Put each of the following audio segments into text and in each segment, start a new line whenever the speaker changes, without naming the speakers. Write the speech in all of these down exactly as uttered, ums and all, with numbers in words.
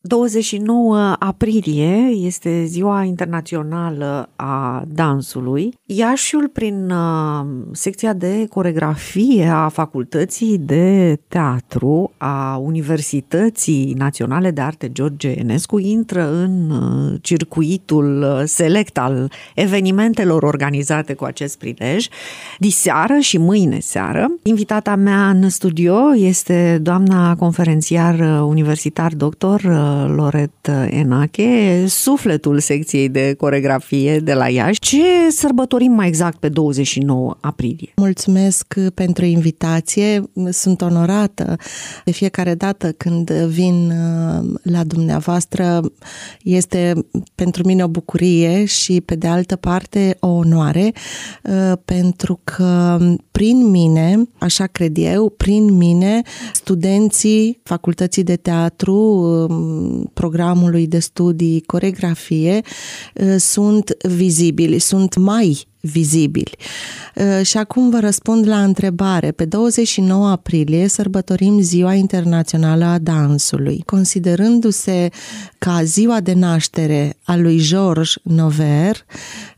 douăzeci și nouă aprilie este Ziua Internațională a Dansului. Iașiul, prin uh, secția de coreografie a Facultății de Teatru a Universității Naționale de Arte George Enescu, intră în uh, circuitul select al evenimentelor organizate cu acest prilej. Diseară și mâine seară. Invitata mea în studio este doamna conferențiar universitar doctor Loret Enache, sufletul secției de coreografie de la Iași. Ce sărbătorim mai exact pe douăzeci și nouă aprilie?
Mulțumesc pentru invitație. Sunt onorată de fiecare dată când vin la dumneavoastră. Este pentru mine o bucurie și, pe de altă parte, o onoare, pentru că prin mine, așa cred eu, prin mine, studenții Facultății de Teatru, programului de studii coreografie, sunt vizibili, sunt mai vizibili. Și acum vă răspund la întrebare. Pe douăzeci și nouă aprilie sărbătorim Ziua Internațională a Dansului, considerându-se ca ziua de naștere a lui Georges Noverre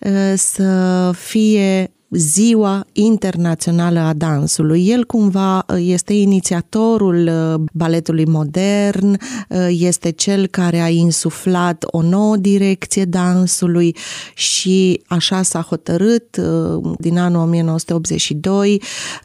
să fie Ziua Internațională a Dansului. El cumva este inițiatorul baletului modern, este cel care a insuflat o nouă direcție dansului și așa s-a hotărât din anul o mie nouă sute optzeci și doi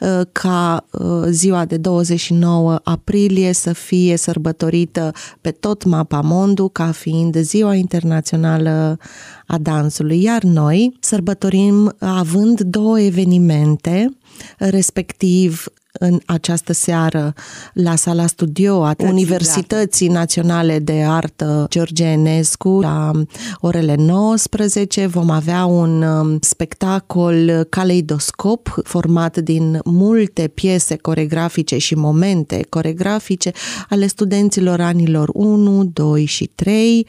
ca ziua de douăzeci și nouă aprilie să fie sărbătorită pe tot mapamondul ca fiind Ziua Internațională a Dansului. Iar noi sărbătorim având două evenimente, respectiv în această seară la sala studio a Universității Naționale de Artă George Enescu la orele nouăsprezece vom avea un spectacol caleidoscop format din multe piese coreografice și momente coreografice ale studenților anilor unu, doi și trei.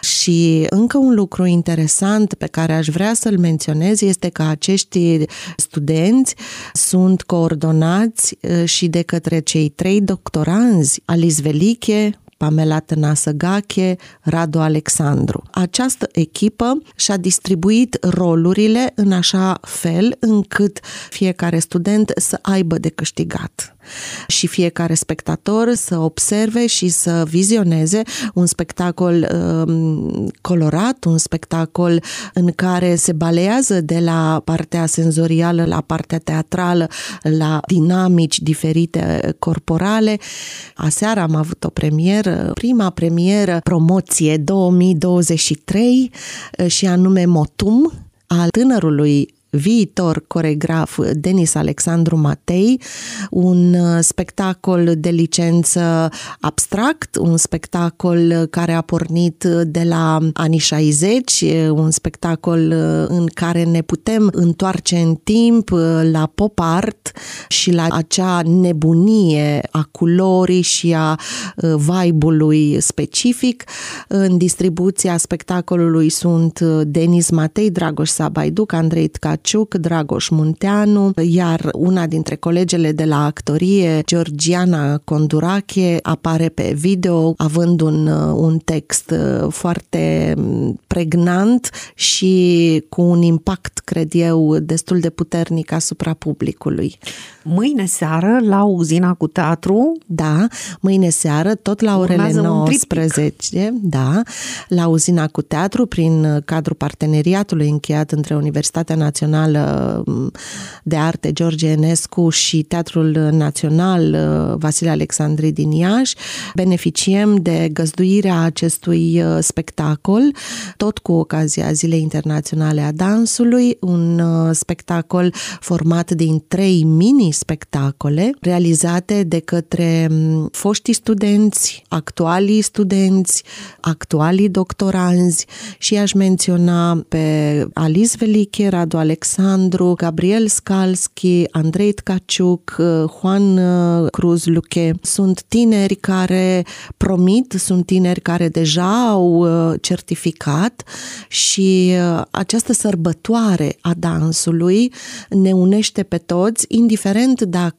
Și încă un lucru interesant pe care aș vrea să-l menționez este că acești studenți sunt coordonați și de către cei trei doctoranzi, Alice Veliche, Pamela Tănasă-Gache, Radu Alexandru. Această echipă și-a distribuit rolurile în așa fel încât fiecare student să aibă de câștigat și fiecare spectator să observe și să vizioneze un spectacol um, colorat, un spectacol în care se balează de la partea senzorială la partea teatrală, la dinamici diferite corporale. Aseară am avut o premieră, prima premieră promoție două mii douăzeci și trei și anume Motum, al tânărului viitor coreograf Denis Alexandru Matei, un spectacol de licență abstract, un spectacol care a pornit de la anii șaizeci, un spectacol în care ne putem întoarce în timp la pop art și la acea nebunie a culorii și a vibe-ului specific. În distribuția spectacolului sunt Denis Matei, Dragoș Sabaiduc, Andrei Tcaciuc, Dragoș Munteanu, iar una dintre colegele de la actorie, Georgiana Condurache, apare pe video având un, un text foarte pregnant și cu un impact, cred eu, destul de puternic asupra publicului.
Mâine seară la Uzina cu Teatru?
Da, mâine seară, tot la orele nouăsprezece, da, la Uzina cu Teatru, prin cadrul parteneriatului încheiat între Universitatea Națională de Arte George Enescu și Teatrul Național Vasile Alexandri din Iași, beneficiem de găzduirea acestui spectacol, tot cu ocazia Zilei Internaționale a Dansului, un spectacol format din trei mini-spectacole realizate de către foștii studenți, actualii studenți, actualii doctoranzi și aș menționa pe Alice Veliche, Radu Alexandru, Gabriel Scalski, Andrei Tcaciuc, Juan Cruz Luche. Sunt tineri care promit, sunt tineri care deja au certificat și această sărbătoare a dansului ne unește pe toți, indiferent dacă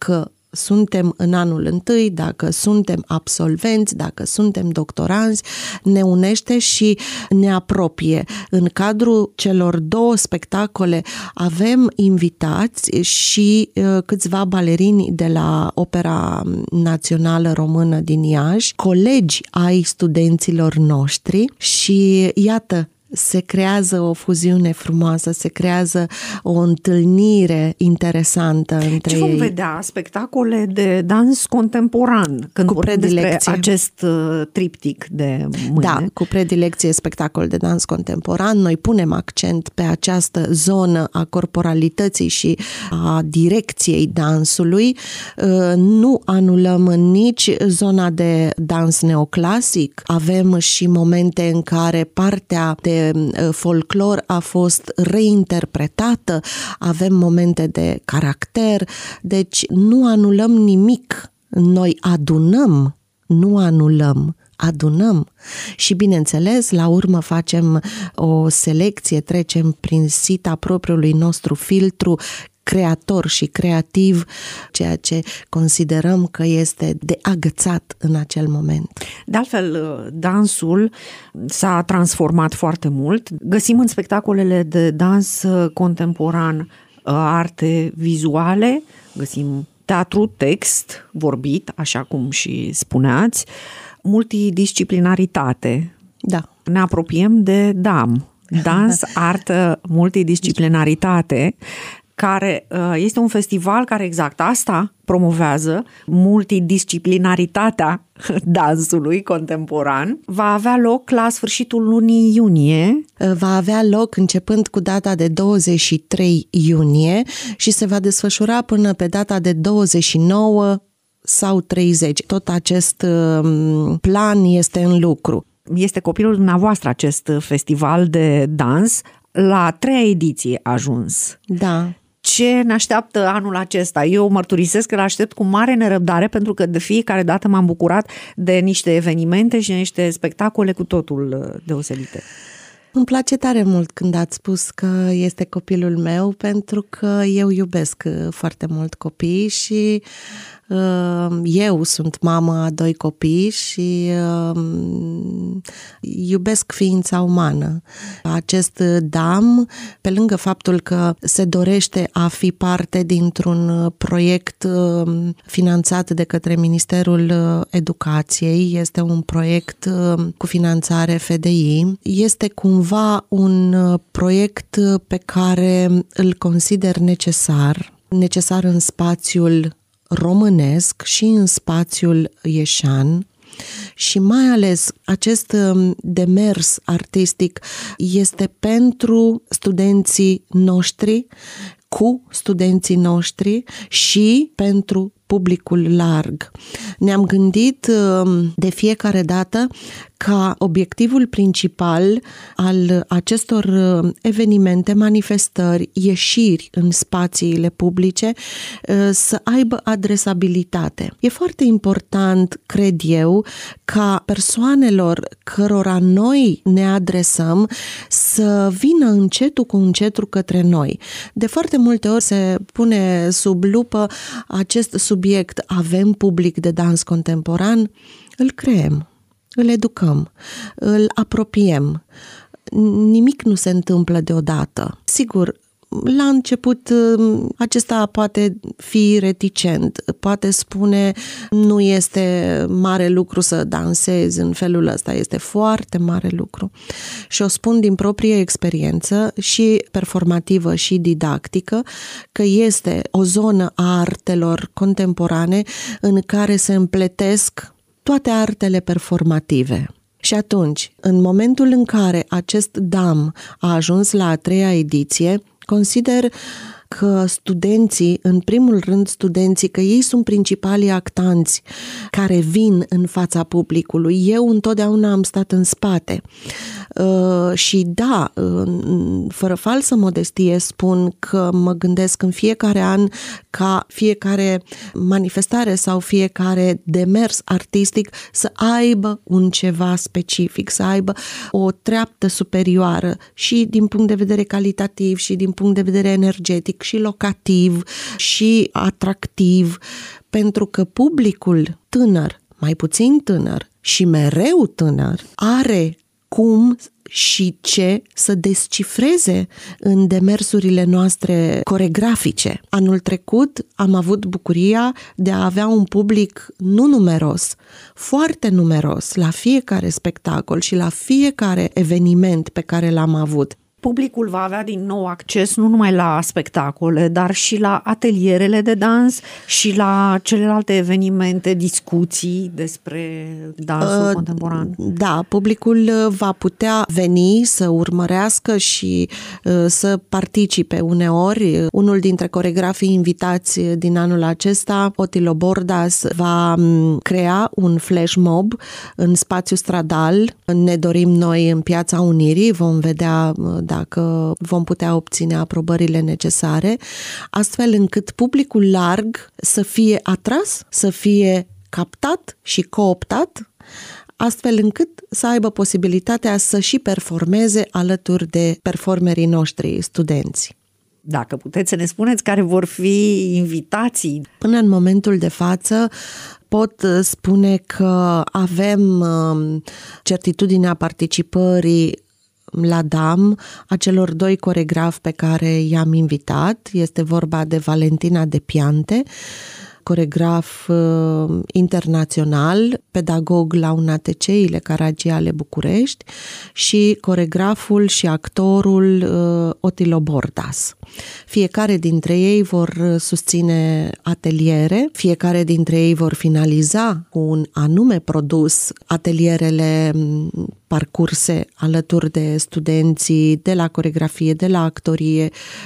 suntem în anul întâi, dacă suntem absolvenți, dacă suntem doctoranți, ne unește și ne apropie. În cadrul celor două spectacole avem invitați și câțiva balerini de la Opera Națională Română din Iași, colegi ai studenților noștri și iată, se creează o fuziune frumoasă, se creează o întâlnire interesantă între
ei. Ce vom
ei.
vedea? Spectacole de dans contemporan, când
cu
vorbim despre acest triptic de mâine.
Da, cu predilecție spectacol de dans contemporan. Noi punem accent pe această zonă a corporalității și a direcției dansului. Nu anulăm nici zona de dans neoclasic. Avem și momente în care partea de folclor a fost reinterpretată, avem momente de caracter, deci nu anulăm nimic, noi adunăm, nu anulăm, adunăm și, bineînțeles, la urmă facem o selecție, trecem prin sita propriului nostru filtru creator și creativ, ceea ce considerăm că este de agățat în acel moment.
De altfel, dansul s-a transformat foarte mult. Găsim în spectacolele de dans contemporan arte vizuale, găsim teatru, text, vorbit, așa cum și spuneați, multidisciplinaritate.
Da.
Ne apropiem de D A M, dans, artă, multidisciplinaritate, care este un festival care exact asta promovează, multidisciplinaritatea dansului contemporan. Va avea loc la sfârșitul lunii iunie.
Va avea loc începând cu data de douăzeci și trei iunie și se va desfășura până pe data de douăzeci și nouă sau treizeci. Tot acest plan este în lucru.
Este copilul dumneavoastră acest festival de dans. La a treia ediție a ajuns.
Da.
Ce ne așteaptă anul acesta? Eu mărturisesc că îl aștept cu mare nerăbdare, pentru că de fiecare dată m-am bucurat de niște evenimente și de niște spectacole cu totul deosebite.
Îmi place tare mult când ați spus că este copilul meu, pentru că eu iubesc foarte mult copii și eu sunt mamă a doi copii și iubesc ființa umană. Acest D A M, pe lângă faptul că se dorește a fi parte dintr-un proiect finanțat de către Ministerul Educației, este un proiect cu finanțare F D I, este cumva un proiect pe care îl consider necesar, necesar în spațiul românesc și în spațiul ieșan și mai ales acest demers artistic este pentru studenții noștri, cu studenții noștri și pentru publicul larg. Ne-am gândit de fiecare dată ca obiectivul principal al acestor evenimente, manifestări, ieșiri în spațiile publice să aibă adresabilitate. E foarte important, cred eu, ca persoanelor cărora noi ne adresăm să vină încetul cu încetul către noi. De foarte multe ori se pune sub lupă acest subiect, avem public de dans contemporan, îl creăm, îl educăm, îl apropiem. Nimic nu se întâmplă deodată. Sigur, la început acesta poate fi reticent, poate spune nu este mare lucru să dansezi în felul ăsta, este foarte mare lucru. Și o spun din proprie experiență și performativă și didactică că este o zonă a artelor contemporane în care se împletesc toate artele performative. Și atunci, în momentul în care acest D A M a ajuns la a treia ediție, consider că studenții, în primul rând studenții, că ei sunt principalii actanți care vin în fața publicului. Eu întotdeauna am stat în spate. Și da, fără falsă modestie spun că mă gândesc în fiecare an ca fiecare manifestare sau fiecare demers artistic să aibă un ceva specific, să aibă o treaptă superioară și din punct de vedere calitativ și din punct de vedere energetic și locativ și atractiv, pentru că publicul tânăr, mai puțin tânăr și mereu tânăr, are cum și ce să descifreze în demersurile noastre coregrafice. Anul trecut am avut bucuria de a avea un public nu numeros, foarte numeros la fiecare spectacol și la fiecare eveniment pe care l-am avut.
Publicul va avea din nou acces nu numai la spectacole, dar și la atelierele de dans și la celelalte evenimente, discuții despre dansul uh, contemporan.
Da, publicul va putea veni să urmărească și uh, să participe uneori. Unul dintre coregrafii invitați din anul acesta, Otilo Bordas, va crea un flash mob în spațiu stradal. Ne dorim noi în Piața Unirii, vom vedea dacă vom putea obține aprobările necesare, astfel încât publicul larg să fie atras, să fie captat și cooptat, astfel încât să aibă posibilitatea să și performeze alături de performerii noștri studenți.
Dacă puteți să ne spuneți care vor fi invitații.
Până în momentul de față pot spune că avem certitudinea participării la D A M a celor doi coregrafi pe care i-am invitat. Este vorba de Valentina De Piante, coregraf uh, internațional, pedagog la U N A T C I-le Caragiale București, și coregraful și actorul uh, Otilo Bordas. Fiecare dintre ei vor susține ateliere, fiecare dintre ei vor finaliza cu un anume produs atelierele parcurse alături de studenții de la coregrafie, de la actorie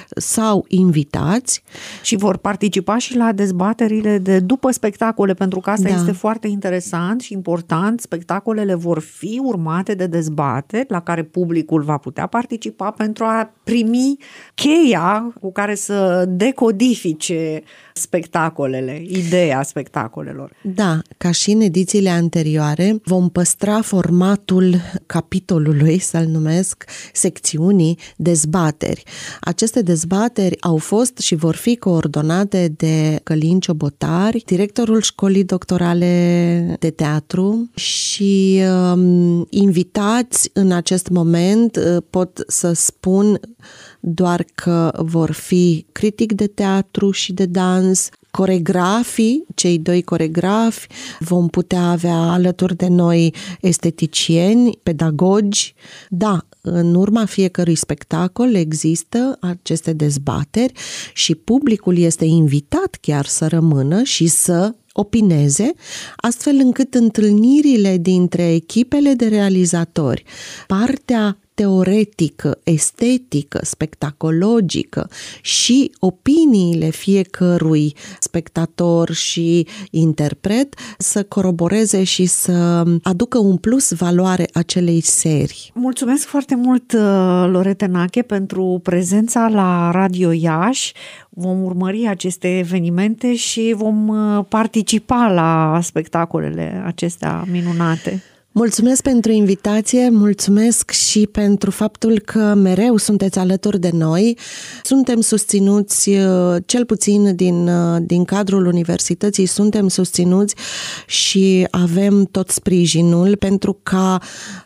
sau invitați.
Și vor participa și la dezbaterile de după spectacole, pentru că asta
da.
este foarte interesant și important. Spectacolele vor fi urmate de dezbateri la care publicul va putea participa pentru a primi cheia cu care să decodifice spectacolele, ideea spectacolelor.
Da, ca și în edițiile anterioare, vom păstra formatul capitolului, să-l numesc, secțiunii dezbateri. Aceste dezbateri au fost și vor fi coordonate de Călin Ciobotari, directorul Școlii Doctorale de Teatru, și um, invitați în acest moment pot să spun doar că vor fi critic de teatru și de dans, coregrafii, cei doi coregrafi, vom putea avea alături de noi esteticieni, pedagogi. Da, în urma fiecărui spectacol există aceste dezbateri și publicul este invitat chiar să rămână și să opineze, astfel încât întâlnirile dintre echipele de realizatori, partea teoretică, estetică, spectacologică și opiniile fiecărui spectator și interpret să coroboreze și să aducă un plus valoare acelei serii.
Mulțumesc foarte mult, Lorete Nache, pentru prezența la Radio Iași. Vom urmări aceste evenimente și vom participa la spectacolele acestea minunate.
Mulțumesc pentru invitație, mulțumesc și pentru faptul că mereu sunteți alături de noi. Suntem susținuți, cel puțin din, din cadrul universității, suntem susținuți și avem tot sprijinul pentru ca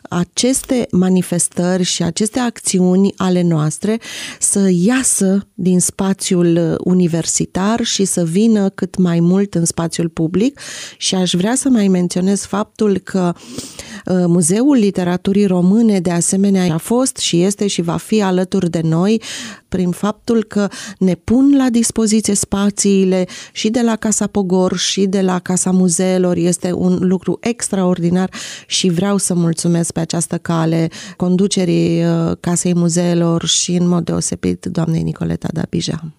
aceste manifestări și aceste acțiuni ale noastre să iasă din spațiul universitar și să vină cât mai mult în spațiul public. Și aș vrea să mai menționez faptul că Muzeul Literaturii Române de asemenea a fost și este și va fi alături de noi prin faptul că ne pun la dispoziție spațiile și de la Casa Pogor și de la Casa Muzeelor. Este un lucru extraordinar și vreau să mulțumesc pe această cale conducerii Casei Muzeelor și în mod deosebit doamnei Nicoleta Dabija.